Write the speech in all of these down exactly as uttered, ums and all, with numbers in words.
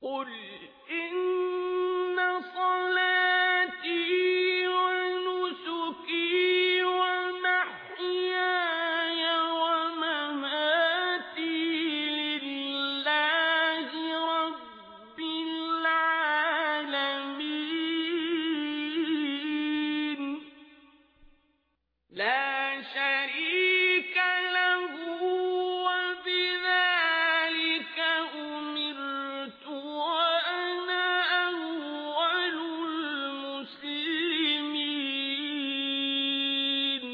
قل إن صلاتي ونسكي ومحياي ومماتي لله رب العالمين لا شريك له وبذلك أمرت وأنا أول المسلمين.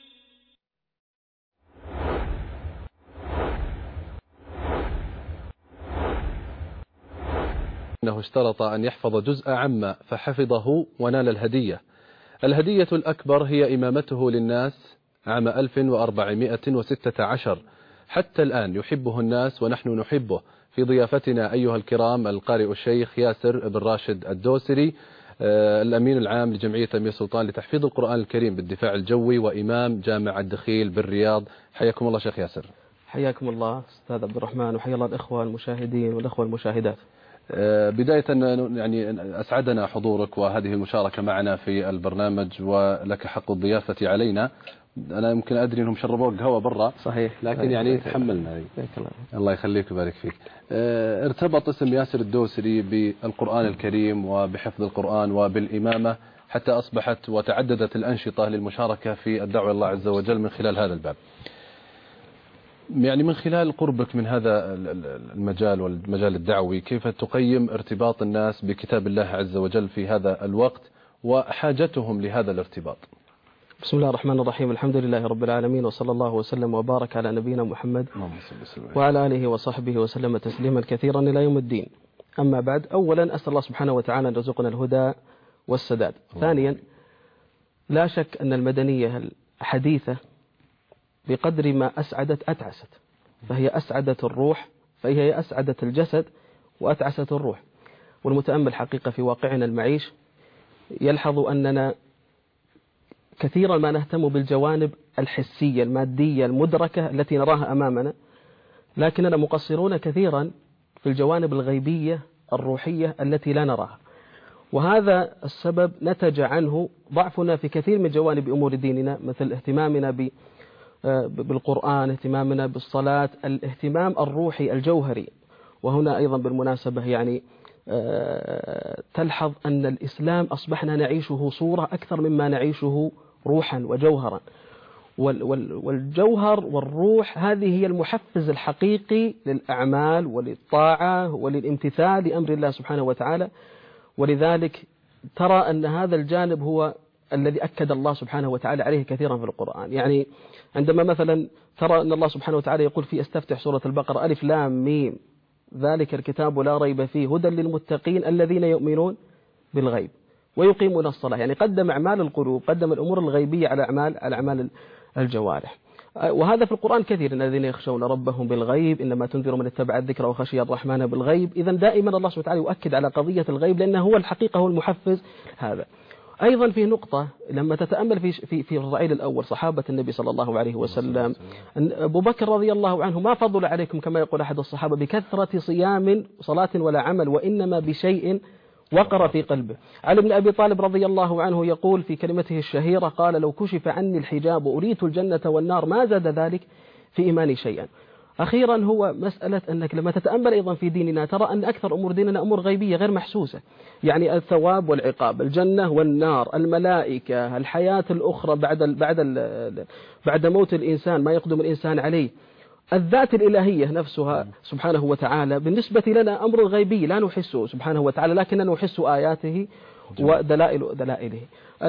إنه اشترط أن يحفظ جزء عما فحفظه ونال الهدية. الهدية الأكبر هي إمامته للناس عام ألف وأربعمائة وستة عشر، حتى الآن يحبه الناس ونحن نحبه. في ضيافتنا أيها الكرام القارئ الشيخ ياسر بن راشد الدوسري، الأمين العام لجمعية أمير سلطان لتحفيظ القرآن الكريم بالدفاع الجوي وإمام جامع الدخيل بالرياض. حياكم الله شيخ ياسر. حياكم الله أستاذ عبد الرحمن، وحيا الله الإخوة المشاهدين والإخوة المشاهدات. بداية يعني أسعدنا حضورك وهذه المشاركة معنا في البرنامج، ولك حق الضيافة علينا. أنا يمكن أدري أنهم شربوك قهوة برا، صحيح، لكن يعني تحملنا. الله يخليك ويبارك فيك. ارتبط اسم ياسر الدوسري بالقرآن الكريم وبحفظ القرآن وبالإمامة، حتى أصبحت وتعددت الأنشطة للمشاركة في الدعوة إلى الله عز وجل من خلال هذا الباب. يعني من خلال قربك من هذا المجال والمجال الدعوي، كيف تقيم ارتباط الناس بكتاب الله عز وجل في هذا الوقت وحاجتهم لهذا الارتباط؟ بسم الله الرحمن الرحيم، الحمد لله رب العالمين، وصلى الله وسلم وبارك على نبينا محمد وعلى آله وصحبه وسلم تسليما كثيرا إلى يوم الدين. أما بعد، أولا أسأل الله سبحانه وتعالى أن يرزقنا الهدى والسداد. ثانيا، لا شك أن المدنية الحديثة بقدر ما أسعدت أتعست، فهي أسعدت الروح، فهي أسعدت الجسد وأتعست الروح. والمتأمل حقيقة في واقعنا المعيش يلحظ أننا كثيرا ما نهتم بالجوانب الحسية المادية المدركة التي نراها أمامنا، لكننا مقصرون كثيرا في الجوانب الغيبية الروحية التي لا نراها. وهذا السبب نتج عنه ضعفنا في كثير من جوانب أمور ديننا، مثل اهتمامنا ب بالقرآن، اهتمامنا بالصلاة، الاهتمام الروحي الجوهري. وهنا أيضا بالمناسبة يعني تلحظ أن الإسلام أصبحنا نعيشه صورة أكثر مما نعيشه روحا وجوهرا. والجوهر والروح هذه هي المحفز الحقيقي للأعمال وللطاعة وللامتثال لأمر الله سبحانه وتعالى. ولذلك ترى أن هذا الجانب هو الذي أكد الله سبحانه وتعالى عليه كثيرا في القرآن. يعني عندما مثلا ترى أن الله سبحانه وتعالى يقول في استفتح سورة البقرة ألف لام ميم ذلك الكتاب لا ريب فيه هدى للمتقين الذين يؤمنون بالغيب ويقيمون الصلاة. يعني قدم أعمال القلوب، قدم الأمور الغيبية على أعمال على أعمال الجوارح. وهذا في القرآن كثير، الذين يخشون ربهم بالغيب إنما تنذر من اتبع الذكر وخشي الرحمن بالغيب. إذا دائما الله سبحانه وتعالى يؤكد على قضية الغيب لأنه هو الحقيقة، هو المحفز هذا. أيضا في نقطة لما تتأمل في في في الرعيل الأول صحابة النبي صلى الله عليه وسلم، أبو بكر رضي الله عنه ما فضل عليكم كما يقول أحد الصحابة بكثرة صيام صلاة ولا عمل، وإنما بشيء وقر في قلبه. علي بن أبي طالب رضي الله عنه يقول في كلمته الشهيرة قال لو كشف عني الحجاب وأريت الجنة والنار ما زاد ذلك في إيماني شيئا. أخيرا هو مسألة أنك لما تتأمل أيضا في ديننا ترى أن أكثر أمور ديننا أمور غيبية غير محسوسة. يعني الثواب والعقاب، الجنة والنار، الملائكة، الحياة الأخرى بعد ال بعد ال بعد موت الإنسان، ما يقدم الإنسان عليه، الذات الإلهية نفسها سبحانه وتعالى بالنسبة لنا أمر غيبي لا نحسه سبحانه وتعالى، لكننا نحس آياته ودلائل دلائله.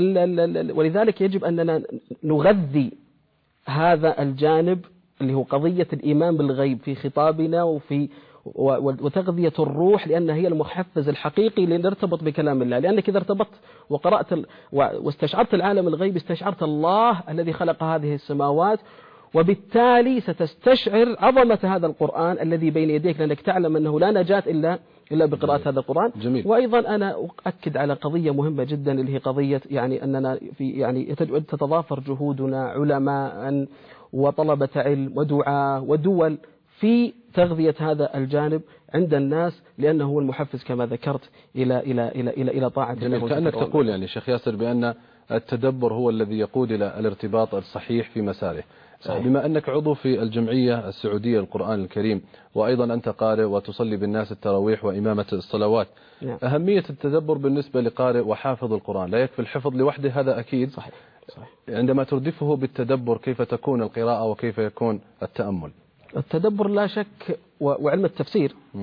ولذلك يجب أننا نغذي هذا الجانب اللي هو قضية الإيمان بالغيب في خطابنا وفي وتغذية الروح، لأن هي المحفز الحقيقي لنرتبط بكلام الله. لأنك إذا ارتبطت وقرأت واستشعرت العالم الغيب استشعرت الله الذي خلق هذه السماوات، وبالتالي ستستشعر عظمة هذا القرآن الذي بين يديك، لأنك تعلم أنه لا نجاة إلا إلا بقراءة هذا القرآن. جميل. وأيضا أنا أؤكد على قضية مهمة جدا اللي هي قضية يعني أننا في يعني تتضافر جهودنا علماء وطلبة علم ودعاة ودول في تغذية هذا الجانب عند الناس، لأنه هو المحفز كما ذكرت إلى إلى إلى إلى إلى طاعة الله. كأنك تقول يعني شيخ ياسر بأن التدبر هو الذي يقود إلى الارتباط الصحيح في مساره. صحيح. بما أنك عضو في الجمعية السعودية للقرآن الكريم، وأيضا أنت قارئ وتصلي بالناس التراويح وإمامة الصلوات، نعم. أهمية التدبر بالنسبة لقارئ وحافظ القرآن، لا يكفي الحفظ لوحده هذا أكيد. صحيح. صحيح. عندما تردفه بالتدبر كيف تكون القراءة وكيف يكون التأمل؟ التدبر لا شك وعلم التفسير م.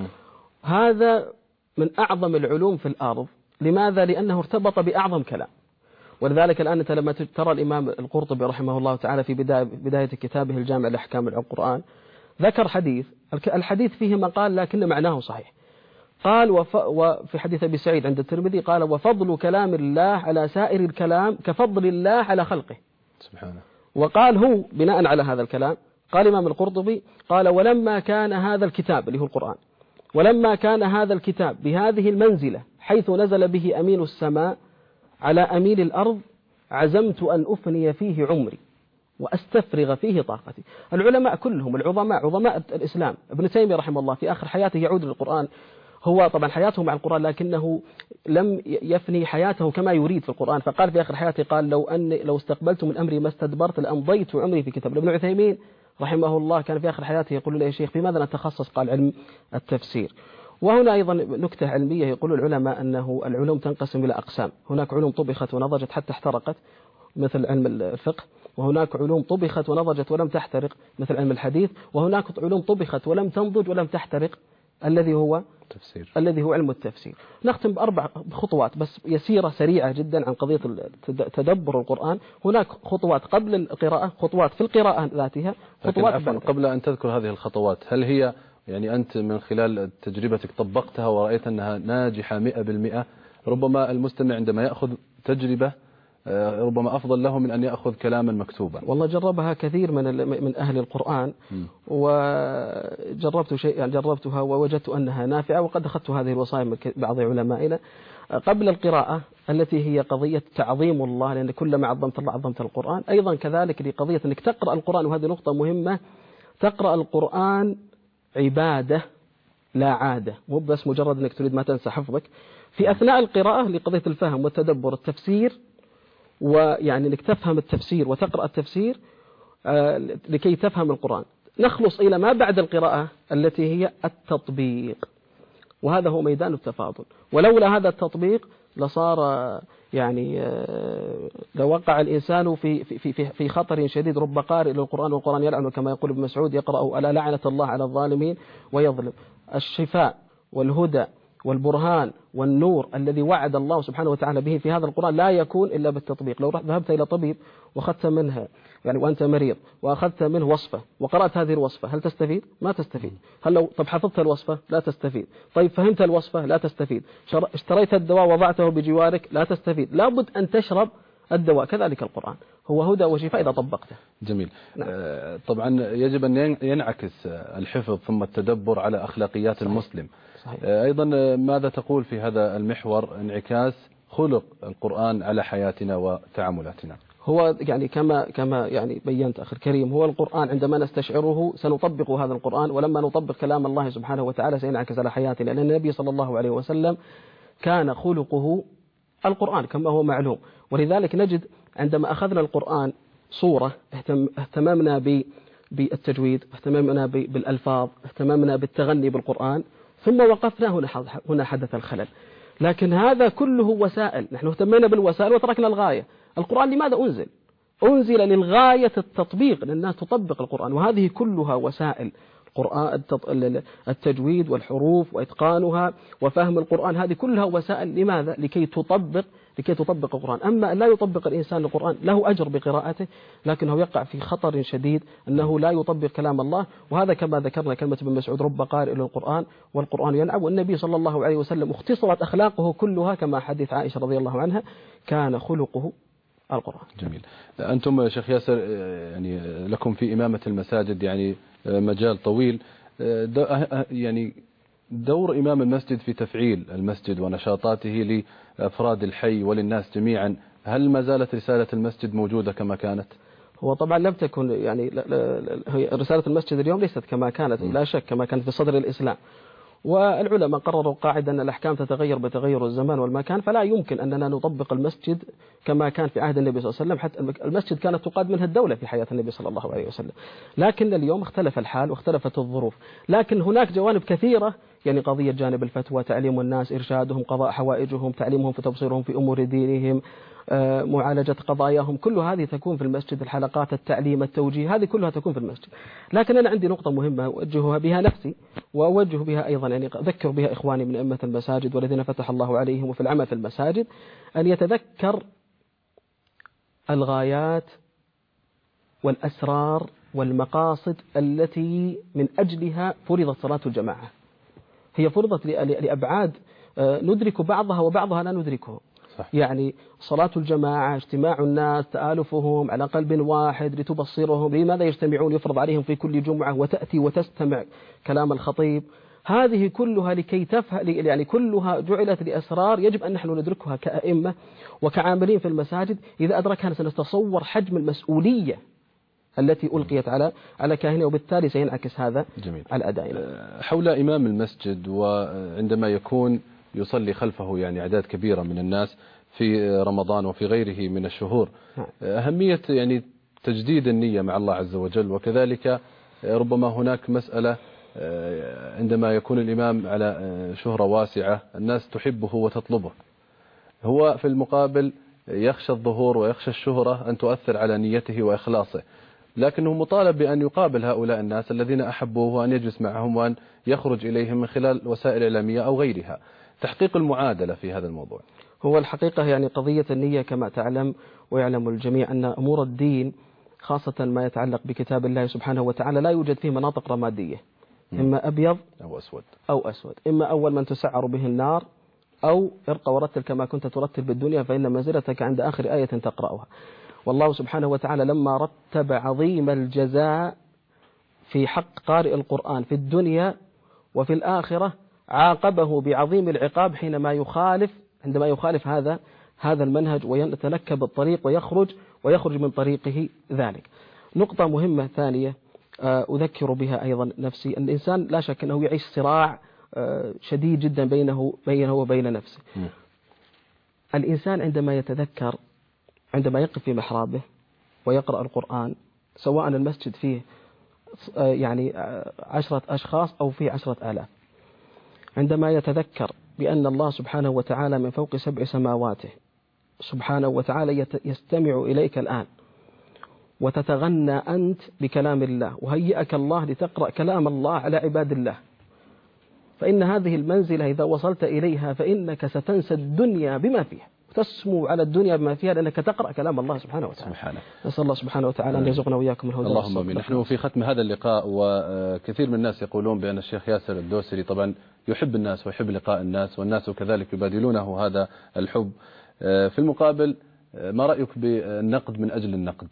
هذا من أعظم العلوم في الأرض. لماذا؟ لأنه ارتبط بأعظم كلام. ولذلك الآن أنت لما ترى الإمام القرطبي رحمه الله تعالى في بداية, بداية كتابه الجامع لأحكام القرآن ذكر حديث، الحديث فيه مقال لكن معناه صحيح. قال وف وفي حديث أبي سعيد عند الترمذي قال وفضل كلام الله على سائر الكلام كفضل الله على خلقه سبحانه. وقال هو بناء على هذا الكلام قال الإمام القرطبي قال ولما كان هذا الكتاب اللي هو القرآن ولما كان هذا الكتاب بهذه المنزلة حيث نزل به أمين السماء على أمين الأرض عزمت أن أفني فيه عمري وأستفرغ فيه طاقتي. العلماء كلهم العظماء عظماء الإسلام، ابن تيمية رحمه الله في آخر حياته يعود للقرآن، هو طبعا حياته مع القرآن لكنه لم يفني حياته كما يريد في القرآن، فقال في آخر حياته قال لو أن لو استقبلت من أمري ما استدبرت لأمضيت عمري في كتاب. ابن عثيمين رحمه الله كان في آخر حياته يقول له يا شيخ بماذا نتخصص؟ قال علم التفسير. وهنا أيضا نكتة علمية يقول العلماء أنه العلوم تنقسم إلى أقسام، هناك علوم طبخت ونضجت حتى احترقت مثل علم الفقه، وهناك علوم طبخت ونضجت ولم تحترق مثل علم الحديث، وهناك علوم طبخت ولم تنضج ولم تحترق الذي هو تفسير. الذي هو علم التفسير. نختم بأربع خطوات بس يسيرة سريعة جدا عن قضية تدبر القرآن. هناك خطوات قبل القراءة، خطوات في القراءة ذاتها، خطوات بعد. قبل أن تذكر هذه الخطوات هل هي يعني أنت من خلال تجربتك طبقتها ورأيت أنها ناجحة مئة بالمئة؟ ربما المستمع عندما يأخذ تجربة ربما أفضل له من أن يأخذ كلاما مكتوبا. والله جربها كثير من من أهل القرآن م. وجربت شيء يعني جربتها ووجدت أنها نافعة، وقد أخذت هذه الوصايا من بعض علمائنا قبل القراءة التي هي قضية تعظيم الله، لأن كلما عظمت الله عظمت القرآن. أيضا كذلك لقضية أنك تقرأ القرآن، وهذه نقطة مهمة، تقرأ القرآن عبادة لا عادة، مو بس مجرد أنك تريد ما تنسى حفظك في أثناء القراءة، لقضية الفهم والتدبر التفسير، ويعني انك تفهم التفسير وتقرأ التفسير لكي تفهم القرآن. نخلص إلى ما بعد القراءة التي هي التطبيق، وهذا هو ميدان التفاضل. ولولا هذا التطبيق لصار يعني لوقع الإنسان في في في في خطر شديد. رب قارئ للقرآن والقرآن يلعنه كما يقول ابن مسعود يقرأ ألا لعنة الله على الظالمين ويظلم. الشفاء والهدى والبرهان والنور الذي وعد الله سبحانه وتعالى به في هذا القرآن لا يكون إلا بالتطبيق. لو ذهبت إلى طبيب وأخذت منها يعني وأنت مريض وأخذت منه وصفة وقرأت هذه الوصفة، هل تستفيد؟ ما تستفيد. هل لو طب حفظت الوصفة؟ لا تستفيد. طيب فهمت الوصفة؟ لا تستفيد. اشتريت الدواء وضعته بجوارك؟ لا تستفيد. لابد أن تشرب الدواء. كذلك القرآن هو هدى وشفاء إذا طبقته. جميل. نعم. آه طبعا يجب أن ينعكس الحفظ ثم التدبر على أخلاقيات صحيح. المسلم. صحيح. آه أيضا ماذا تقول في هذا المحور انعكاس خلق القرآن على حياتنا وتعاملاتنا؟ هو يعني كما كما يعني بينت أخي الكريم، هو القرآن عندما نستشعره سنطبق هذا القرآن، ولما نطبق كلام الله سبحانه وتعالى سينعكس على حياتنا، لأن النبي صلى الله عليه وسلم كان خلقه القرآن كما هو معلوم. ولذلك نجد عندما أخذنا القرآن صورة اهتم اهتمامنا بالتجويد، اهتمامنا بالألفاظ، اهتمامنا بالتغني بالقرآن، ثم وقفنا هنا هنا حدث الخلل. لكن هذا كله وسائل، نحن اهتمينا بالوسائل وتركنا الغاية. القرآن لماذا أنزل؟ أنزل للغاية التطبيق، لأنها تطبق القرآن، وهذه كلها وسائل. القرآن التجويد والحروف وإتقانها وفهم القرآن، هذه كلها وسائل لماذا؟ لكي تطبق لكي تطبق القرآن. أما لا يطبق الإنسان القرآن له أجر بقراءته، لكنه يقع في خطر شديد أنه لا يطبق كلام الله. وهذا كما ذكرنا كلمة ابن مسعود رب قارئ للقرآن والقرآن ينعم. والنبي صلى الله عليه وسلم اختصرت أخلاقه كلها كما حديث عائشة رضي الله عنها كان خلقه القرآن. جميل. أنتم شيخ ياسر يعني لكم في إمامة المساجد يعني مجال طويل، يعني دور إمام المسجد في تفعيل المسجد ونشاطاته لأفراد الحي وللناس جميعا، هل ما زالت رسالة المسجد موجودة كما كانت؟ هو طبعا لم تكن يعني رسالة المسجد اليوم ليست كما كانت لا شك كما كانت في صدر الإسلام، والعلماء قرروا قاعدة أن الأحكام تتغير بتغير الزمان والمكان، فلا يمكن أننا نطبق المسجد كما كان في عهد النبي صلى الله عليه وسلم. حتى المسجد كانت تقاد منها الدولة في حياة النبي صلى الله عليه وسلم، لكن اليوم اختلف الحال واختلفت الظروف. لكن هناك جوانب كثيرة، يعني قضية جانب الفتوى، تعليم الناس، إرشادهم، قضاء حوائجهم، تعليمهم في تبصيرهم في أمور دينهم، معالجة قضاياهم، كل هذه تكون في المسجد. الحلقات، التعليم، التوجيه، هذه كلها تكون في المسجد. لكن أنا عندي نقطة مهمة أوجهها بها نفسي وأوجه بها أيضا، يعني أذكر بها إخواني من أئمة المساجد والذين فتح الله عليهم وفي العمل في المساجد، أن يتذكر الغايات والأسرار والمقاصد التي من أجلها فرضت صلاة الجماعة. هي فرضت لأبعاد ندرك بعضها وبعضها لا ندركه. صح. يعني صلاة الجماعة، اجتماع الناس، تآلفهم على قلب واحد لتبصرهم، لماذا يجتمعون؟ يفرض عليهم في كل جمعة وتأتي وتستمع كلام الخطيب. هذه كلها لكي تفهم، يعني كلها جعلت لأسرار يجب أن نحن ندركها كأئمة وكعاملين في المساجد. إذا أدركها سنتصور حجم المسؤولية التي ألقيت على على كاهنة، وبالتالي سينعكس هذا جميل. على أدائنا. حول إمام المسجد، وعندما يكون يصلي خلفه يعني أعداد كبيرة من الناس في رمضان وفي غيره من الشهور، أهمية يعني تجديد النية مع الله عز وجل، وكذلك ربما هناك مسألة عندما يكون الإمام على شهرة واسعة الناس تحبه وتطلبه، هو في المقابل يخشى الظهور ويخشى الشهرة أن تؤثر على نيته وإخلاصه، لكنه مطالب بأن يقابل هؤلاء الناس الذين أحبوه وأن يجلس معهم وأن يخرج إليهم من خلال وسائل إعلامية أو غيرها. تحقيق المعادلة في هذا الموضوع. هو الحقيقة يعني قضية النية كما تعلم ويعلم الجميع أن أمور الدين خاصة ما يتعلق بكتاب الله سبحانه وتعالى لا يوجد فيه مناطق رمادية، إما أبيض أو أسود أو أسود، إما أول من تسعر به النار أو ارقى ورتل كما كنت ترتل بالدنيا فإن منزلتك عند آخر آية تقرأها. والله سبحانه وتعالى لما رتب عظيم الجزاء في حق قارئ القرآن في الدنيا وفي الآخرة عاقبه بعظيم العقاب حينما يخالف عندما يخالف هذا هذا المنهج ويتنكب الطريق ويخرج ويخرج من طريقه ذلك. نقطة مهمة ثانية أذكر بها أيضا نفسي، الإنسان لا شك أنه يعيش صراع شديد جدا بينه بينه وبين نفسه. م. الإنسان عندما يتذكر عندما يقف في محرابه ويقرأ القرآن، سواء المسجد فيه يعني عشرة أشخاص أو فيه عشرة آلاف، عندما يتذكر بأن الله سبحانه وتعالى من فوق سبع سماواته سبحانه وتعالى يستمع إليك الآن وتتغنى أنت بكلام الله وهيئك الله لتقرأ كلام الله على عباد الله، فإن هذه المنزلة إذا وصلت إليها فإنك ستنسى الدنيا بما فيها وتسمو على الدنيا بما فيها لأنك تقرأ كلام الله سبحانه وتعالى. سبحانه. نسأل الله سبحانه وتعالى أن يرزقنا وإياكم الهدى. اللهم آمين. نحن في ختم هذا اللقاء وكثير من الناس يقولون بأن الشيخ ياسر الدوسري طبعا يحب الناس ويحب لقاء الناس والناس كذلك يبادلونه هذا الحب. في المقابل ما رأيك بالنقد من أجل النقد؟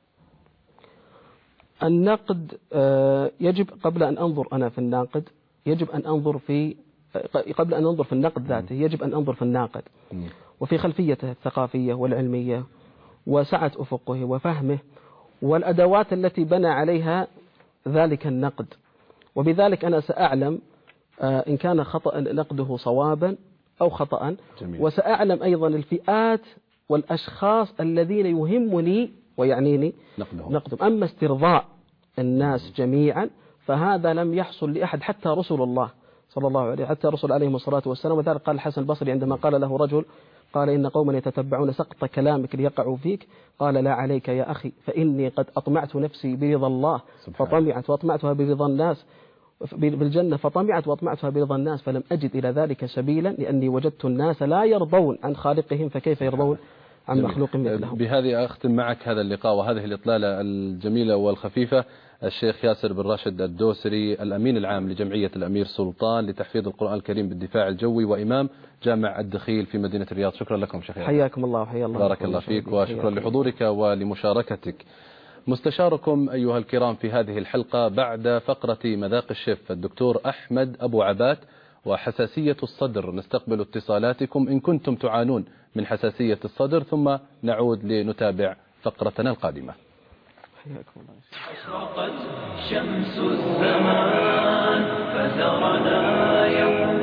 النقد يجب قبل أن أنظر أنا في الناقد يجب أن أنظر في قبل أن أنظر في النقد ذاته يجب أن أنظر في الناقد وفي خلفيته الثقافية والعلمية وسعة أفقه وفهمه والأدوات التي بنى عليها ذلك النقد، وبذلك أنا سأعلم إن كان خطأ نقده صوابا أو خطأ. جميل. وسأعلم أيضا الفئات والأشخاص الذين يهمني ويعنيني نقدهم. نقدهم. أما استرضاء الناس جميعا فهذا لم يحصل لأحد حتى رسول الله صلى الله عليه حتى رسول عليهم الصلاة والسلام. وذلك قال الحسن البصري عندما قال له رجل قال إن قوما يتتبعون سقط كلامك ليقعوا فيك، قال لا عليك يا أخي فإني قد أطمعت نفسي برضا الله فطمعت وأطمعتها برضا الناس بالجنة فطمعت وأطمعتها برضا الناس فلم أجد إلى ذلك سبيلا لأني وجدت الناس لا يرضون عن خالقهم فكيف يرضون عن مخلوق مثلهم. بهذه أختم معك هذا اللقاء وهذه الإطلالة الجميلة والخفيفة. الشيخ ياسر بن راشد الدوسري الأمين العام لجمعية الأمير سلطان لتحفيظ القرآن الكريم بالدفاع الجوي وإمام جامع الدخيل في مدينة الرياض، شكرا لكم شيخ ياسر. حياكم الله وحيا الله. بارك الله فيك وشكرا لحضورك ولمشاركتك. مستشاركم أيها الكرام في هذه الحلقة بعد فقرة مذاق الشيف الدكتور أحمد أبو عبات وحساسية الصدر. نستقبل اتصالاتكم إن كنتم تعانون من حساسية الصدر ثم نعود لنتابع فقرتنا القادمة. حياكم الله. أشرقت شمس الزمان فثرنا يوم